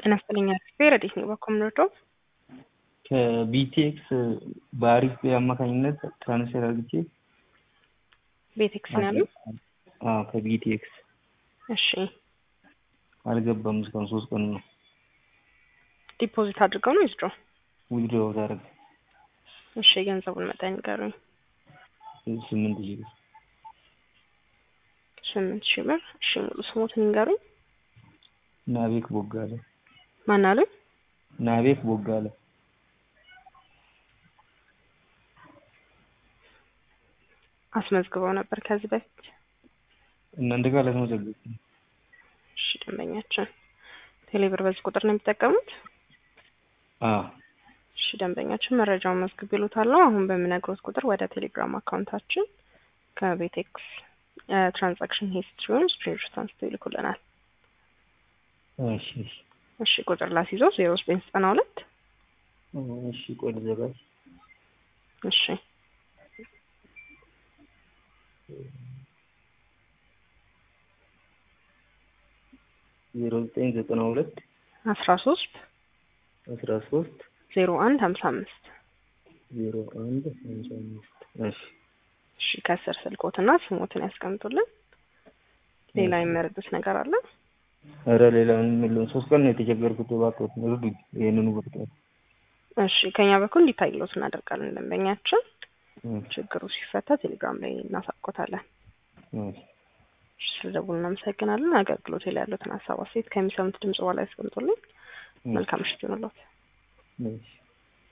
ጤና ይስጥልኝ አስቴር እንዴት ነው በኮምኖቶ ከቢቲኤክስ በአሪፍ አማካኝነት ትራንስፈር አድርጌ ቤቴክስ ነው ያለው? አዎ ከቢቲኤክስ እሺ አልገባም እስካሁን 3 ቀን ነው። ዲፖዚት አድርገው ነው ይዝዶ ዊድሮ አደረገ። እሺ ገንዘቡን መጠን ንገሩኝ። 8000 ብር። 8000 ብር። እሺ ሙሉ ስሞትን ንገሩኝ። ናቤክ ቦጋለ። ማን አለ? ናቤክ ቦጋለ። አስመዝግበው ነበር ከዚህ በፊት? እናንተ ጋር ለተመዘገበ። እሺ ደንበኛችን ቴሌብር በዚህ ቁጥር ነው የሚጠቀሙት? አዎ። እሺ ደንበኛችን መረጃውን መዝግብ ይሉታል። አሁን በሚነግሩት ቁጥር ወደ ቴሌግራም አካውንታችን ከቤቴክስ ትራንዛክሽን ሂስትሪውን ስክሪንሾት አንስተው ይልኩልናል። እሺ እሺ ቁጥር ላስይዞ 0992 እሺ ቆይ ልዘጋጅ። እሺ 0992 13 0155 እሺ ከስር ስልኮትና ስሞትን ያስቀምጡልን። ሌላ የሚመረጡት ነገር አለ? አረ ሌላ ምንም 3 ቀን ነው የተቸገርኩት። ባክዎት እርዱኝ ይሄንን ወርጥ። እሺ ከኛ በኩል ዲታይሎስ እናደርጋለን። ደንበኛችን ችግሩ ሲፈታ ቴሌግራም ላይ እናሳውቆታለን። እሺ ስለደውሉ እናመሰግናለን። አገልግሎት ላይ ያሉትን ሀሳብ አስተያየት ከሚሰሙት ድምጽ በኋላ ያስቀምጡልን። መልካም ምሽት ይሁንልዎት።